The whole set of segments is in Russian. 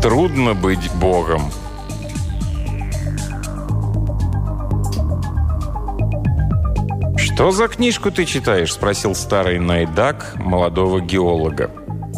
Трудно быть Богом. «Что за книжку ты читаешь?» – спросил старый найдак молодого геолога.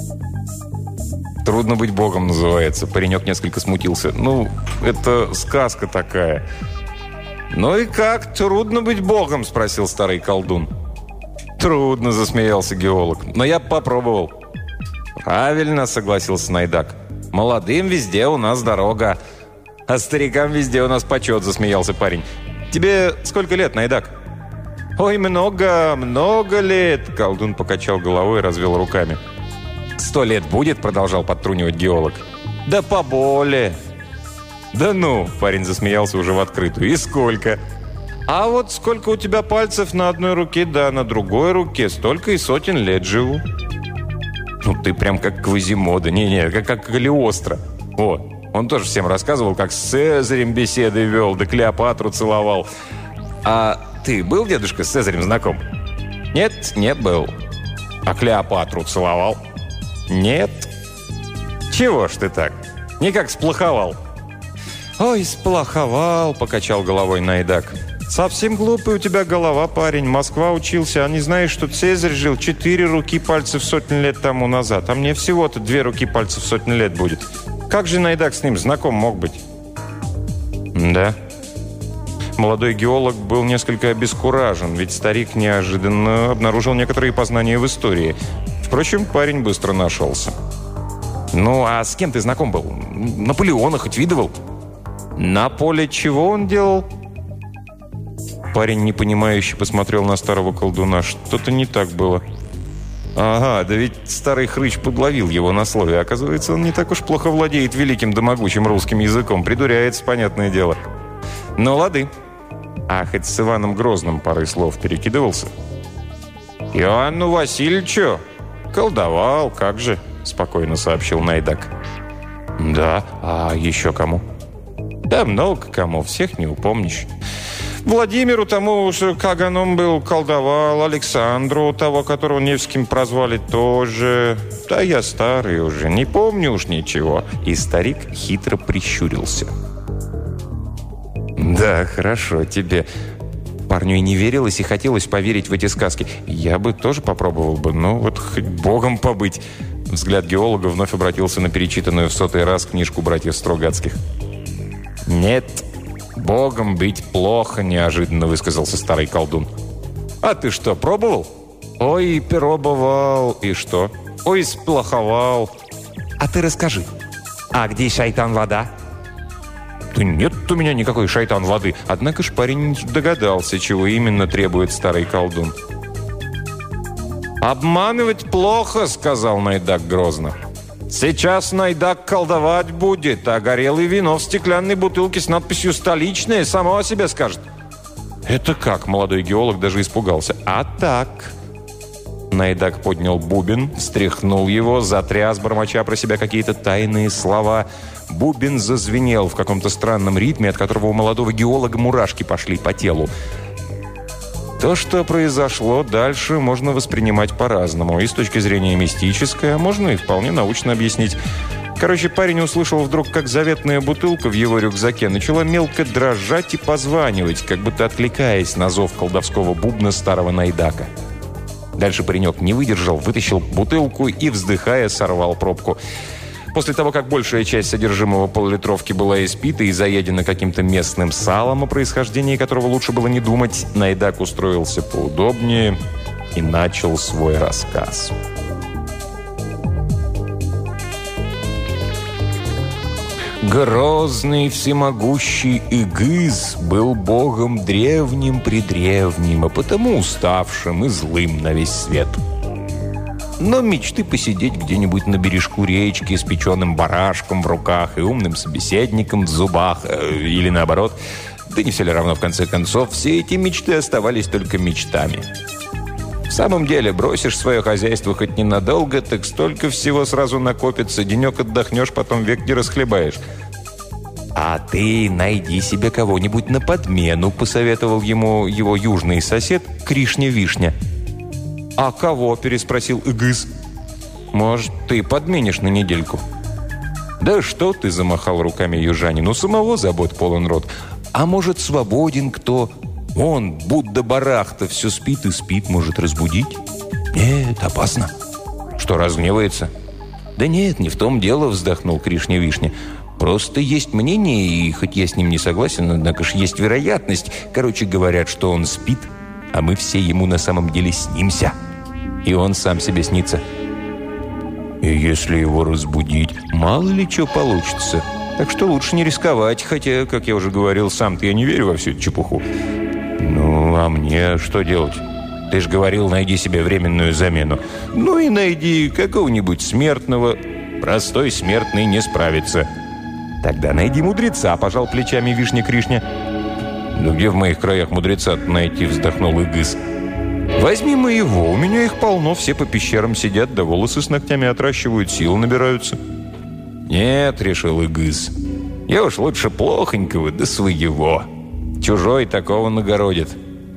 «Трудно быть Богом» называется. Паренек несколько смутился. «Ну, это сказка такая». «Ну и как? Трудно быть Богом?» – спросил старый колдун. «Трудно», – засмеялся геолог. «Но я попробовал». «Правильно», – согласился найдак. «Молодым везде у нас дорога, а старикам везде у нас почет», – засмеялся парень. «Тебе сколько лет, найдак?» «Ой, много лет!» – колдун покачал головой и развел руками. 100 лет будет?» – продолжал подтрунивать геолог. «Да поболее!» «Да ну!» – парень засмеялся уже в открытую. «И сколько?» «А вот сколько у тебя пальцев на одной руке, да на другой руке, столько и сотен лет живу». «Ну ты прям как Квазимода, как Калиостро. Вот, он тоже всем рассказывал, как с Цезарем беседы вел, да Клеопатру целовал. А ты был, дедушка, с Цезарем знаком?» «Нет, не был». «А Клеопатру целовал?» «Нет». «Чего ж ты так? Никак сплоховал». «Ой, сплоховал», — покачал головой найдак. «Совсем глупый у тебя голова, парень. Москва учился, а не знаешь, что Цезарь жил 4 руки пальцев сотни лет тому назад, а мне всего-то 2 руки пальцев сотни лет будет. Как же найдак с ним знаком мог быть?» «Да». Молодой геолог был несколько обескуражен, ведь старик неожиданно обнаружил некоторые познания в истории. Впрочем, парень быстро нашелся. «Ну, а с кем ты знаком был? Наполеона хоть видывал?» «На поле чего он делал?» Парень непонимающе посмотрел на старого колдуна. Что-то не так было. «Ага, да ведь старый хрыч подловил его на слове. Оказывается, он не так уж плохо владеет великим да могучим русским языком. Придуряется, понятное дело. Ну, лады. А хоть с Иваном Грозным парой слов перекидывался?» «Иоанну Васильевичу колдовал, как же», — спокойно сообщил найдак. «Да, а еще кому?» «Да много кому, всех не упомнишь. Владимиру тому, что Каганом был, колдовал, Александру, того, которого Невским прозвали, тоже. Да я старый уже, не помню уж ничего». И старик хитро прищурился. «Да, хорошо тебе». Парню и не верилось, и хотелось поверить в эти сказки. Я бы тоже попробовал бы, но вот хоть богом побыть. Взгляд геолога вновь обратился на перечитанную в 100-й раз книжку братьев Стругацких. «Нет, богом быть плохо», — неожиданно высказался старый колдун. «А ты что, пробовал?» «Ой, пробовал». «И что?» «Ой, сплоховал». «А ты расскажи, а где шайтан-вода?» «Да нет у меня никакой шайтан-воды». Однако ж парень догадался, чего именно требует старый колдун. «Обманывать плохо», — сказал найдак грозно. «Сейчас найдак колдовать будет, а горелое вино в стеклянной бутылке с надписью «Столичное» само о себе скажет». «Это как?» — молодой геолог даже испугался. «А так...» Найдак поднял бубен, встряхнул его, затряс, бормоча про себя какие-то тайные слова. Бубен зазвенел в каком-то странном ритме, от которого у молодого геолога мурашки пошли по телу. То, что произошло дальше, можно воспринимать по-разному. И с точки зрения мистической, а можно и вполне научно объяснить. Короче, парень услышал вдруг, как заветная бутылка в его рюкзаке начала мелко дрожать и позванивать, как будто откликаясь на зов колдовского бубна старого найдака. Дальше паренек не выдержал, вытащил бутылку и, вздыхая, сорвал пробку. После того, как большая часть содержимого полулитровки была испита и заедена каким-то местным салом, о происхождении которого лучше было не думать, найдак устроился поудобнее и начал свой рассказ. Грозный всемогущий Игыз был богом древним-предревним, а потому уставшим и злым на весь свет. Но мечты посидеть где-нибудь на бережку речки с печеным барашком в руках и умным собеседником в зубах, или наоборот, да не все ли равно в конце концов, все эти мечты оставались только мечтами. В самом деле, бросишь свое хозяйство хоть ненадолго, так столько всего сразу накопится, денек отдохнешь, потом век не расхлебаешь. «А ты найди себе кого-нибудь на подмену», — посоветовал ему его южный сосед Кришня-Вишня. «А кого?» – переспросил Игыз. «Может, ты подменишь на недельку?» «Да что ты!» – замахал руками южанин. «У самого забот полон рот. А может, свободен кто? Он, Будда Барахта, все спит и спит, может разбудить?» «Нет, опасно». «Что, разгневается?» «Да нет, не в том дело», – вздохнул Кришня-Вишня. «Просто есть мнение, и хоть я с ним не согласен, однако ж есть вероятность. Короче, говорят, что он спит, а мы все ему на самом деле снимся. И он сам себе снится. И если его разбудить, мало ли что получится. Так что лучше не рисковать, хотя, как я уже говорил, сам-то я не верю во всю эту чепуху». «Ну, а мне что делать? Ты же говорил, найди себе временную замену». «Ну и найди какого-нибудь смертного. Простой смертный не справится». «Тогда найди мудреца», – пожал плечами Вишня Кришня. «Ну где в моих краях мудреца найти?» – вздохнул Игыс. «Возьми моего, у меня их полно, все по пещерам сидят, да волосы с ногтями отращивают, силы набираются». «Нет», – решил Игыс, – «я уж лучше плохонького, да своего. Чужой такого нагородит».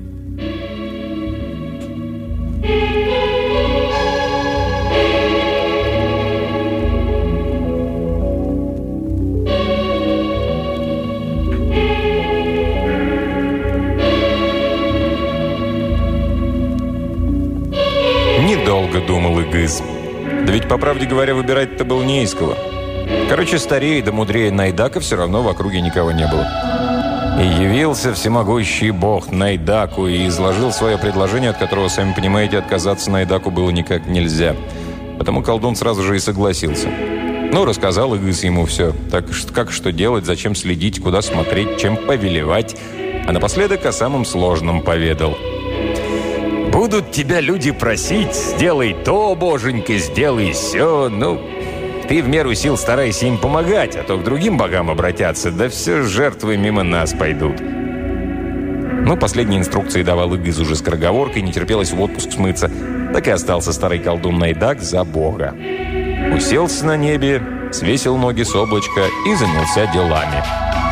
Недолго думал Игыс. Да ведь, по правде говоря, выбирать-то было не из кого. Короче, старее да мудрее Найдака все равно в округе никого не было. И явился всемогущий бог Найдаку и изложил свое предложение, от которого, сами понимаете, отказаться Найдаку было никак нельзя. Потому колдун сразу же и согласился. Ну, рассказал Игыс ему все. Так как что делать, зачем следить, куда смотреть, чем повелевать. А напоследок о самом сложном поведал. «Будут тебя люди просить, сделай то, боженька, сделай сё. Ну, ты в меру сил старайся им помогать, а то к другим богам обратятся, да все жертвы мимо нас пойдут». Ну, последние инструкции давал Игыс уже скороговоркой, не терпелось в отпуск смыться. Так и остался старый колдун Найдак за бога. Уселся на небе, свесил ноги с облачка и занялся делами.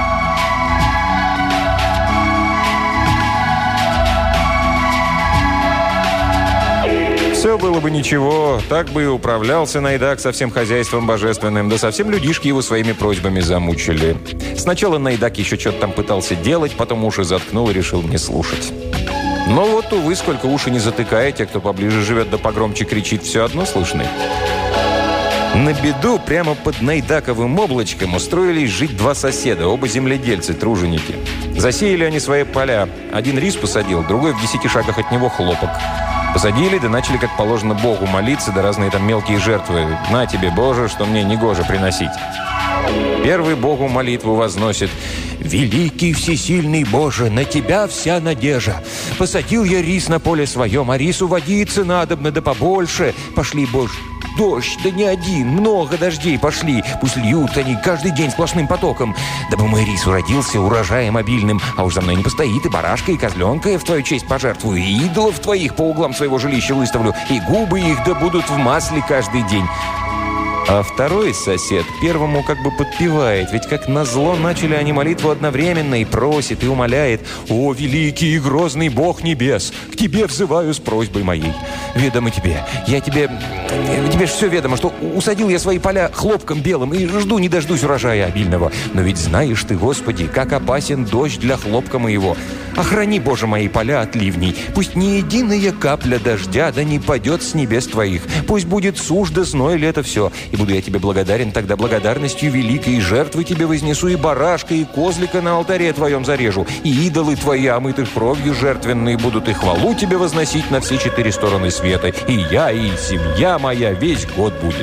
Все было бы ничего, так бы и управлялся Найдак со всем хозяйством божественным, да совсем людишки его своими просьбами замучили. Сначала Найдак еще что-то там пытался делать, потом уши заткнул и решил не слушать. Но вот, увы, сколько уши не затыкая, те, кто поближе живет да погромче кричит, все одно слышны. На беду прямо под Найдаковым облачком устроились жить два соседа, оба земледельцы, труженики. Засеяли они свои поля. Один рис посадил, другой в 10 шагах от него хлопок. Посадили, да начали, как положено, Богу молиться, да разные там мелкие жертвы. «На тебе, Боже, что мне негоже приносить». Первый Богу молитву возносит: «Великий всесильный Боже, на Тебя вся надежда. Посадил я рис на поле своем, а рису водиться надобно, да побольше. Пошли, Боже, дождь, да не один, много дождей пошли. Пусть льют они каждый день сплошным потоком. Дабы мой рис уродился урожаем обильным, а уж за мной не постоит, и барашка, и козленка в твою честь пожертвую, и идолов твоих по углам своего жилища выставлю, и губы их да будут в масле каждый день». А второй сосед первому как бы подпевает, ведь как назло начали они молитву одновременно и просит, и умоляет: «О, великий и грозный Бог небес, к тебе взываю с просьбой моей. Ведомо тебе, тебе же все ведомо, что усадил я свои поля хлопком белым и жду не дождусь урожая обильного. Но ведь знаешь ты, Господи, как опасен дождь для хлопка моего. Охрани, Боже, мои поля от ливней. Пусть ни единая капля дождя да не падет с небес твоих. Пусть будет сушь да зной лето все. И буду я тебе благодарен тогда благодарностью великой, и жертвы тебе вознесу, и барашка, и козлика на алтаре твоем зарежу, и идолы твои, омытых кровью жертвенные, будут и хвалу тебе возносить на все 4 стороны света. И я, и семья моя весь год будет».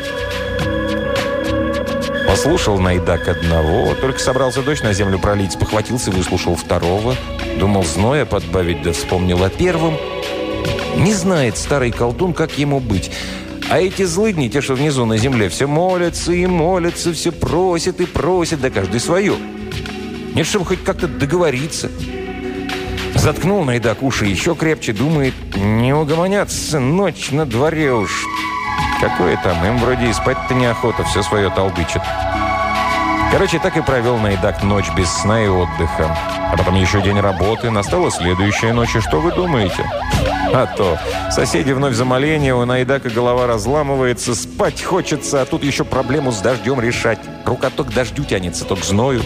Послушал Найдак одного, только собрался дождь на землю пролить, спохватился, выслушал второго, думал зноя подбавить, да вспомнил о первом. Не знает старый колдун, как ему быть. А эти злыдни, те, что внизу на земле, все молятся и молятся, все просят и просят, да каждый свое. Нет, чтобы хоть как-то договориться. Заткнул Найдак уши еще крепче, думает: не угомонятся, ночь на дворе уж. Какое там, им вроде и спать-то неохота, все свое толдычат. Короче, так и провел Найдак ночь без сна и отдыха. А потом еще день работы, настала следующая ночь, и что вы думаете? А то соседи вновь за моление, у Найдака голова разламывается, спать хочется, а тут еще проблему с дождем решать. Рука то к дождю тянется, то к зною.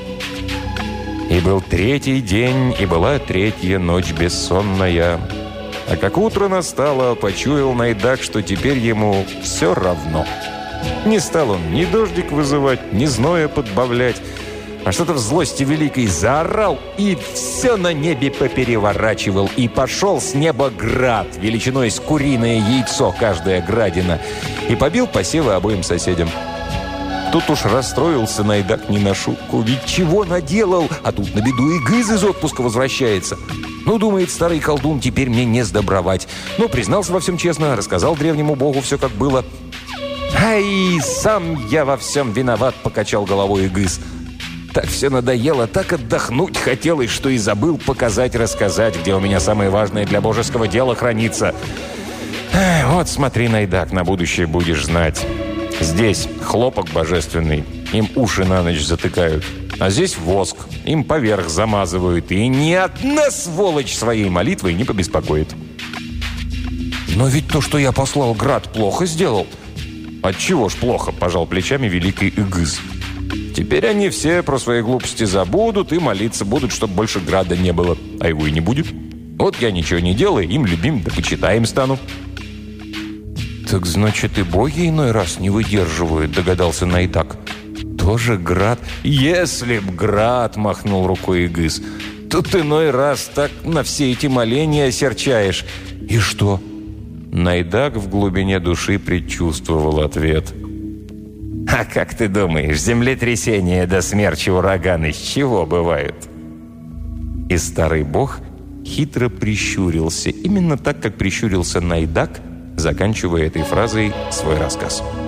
И был третий день, и была третья ночь бессонная. А как утро настало, почуял Найдак, что теперь ему все равно. Не стал он ни дождик вызывать, ни зноя подбавлять, а что-то в злости великой заорал и все на небе попереворачивал. И пошел с неба град, величиной с куриное яйцо каждая градина, и побил посевы обоим соседям. Тут уж расстроился Найдак не на шутку. Ведь чего наделал? А тут на беду и Гыз из отпуска возвращается. Ну, думает старый колдун, теперь мне не сдобровать. Но признался во всем честно, рассказал древнему богу все как было. «Ай, сам я во всем виноват», — покачал головой Гыз. «Так все надоело, так отдохнуть хотелось, что и забыл показать, рассказать, где у меня самое важное для божеского дела хранится. Вот смотри, Найдак, на будущее будешь знать». Здесь хлопок божественный, им уши на ночь затыкают. А здесь воск, им поверх замазывают. И ни одна сволочь своей молитвой не побеспокоит. Но ведь то, что я послал град, плохо сделал. Отчего ж плохо, пожал плечами великий Игыз. Теперь они все про свои глупости забудут и молиться будут, чтобы больше града не было. А его и не будет. Вот я ничего не делаю, им любим, да почитаем стану. «Так, значит, и боги иной раз не выдерживают», — догадался Найдак. «Тоже град?» «Если б град!» — махнул рукой Игыз. «Тут иной раз так на все эти моления осерчаешь». «И что?» Найдак в глубине души предчувствовал ответ. «А как ты думаешь, землетрясения до смерчи ураганы с чего бывают?» И старый бог хитро прищурился, именно так, как прищурился Найдак, заканчивая этой фразой свой рассказ.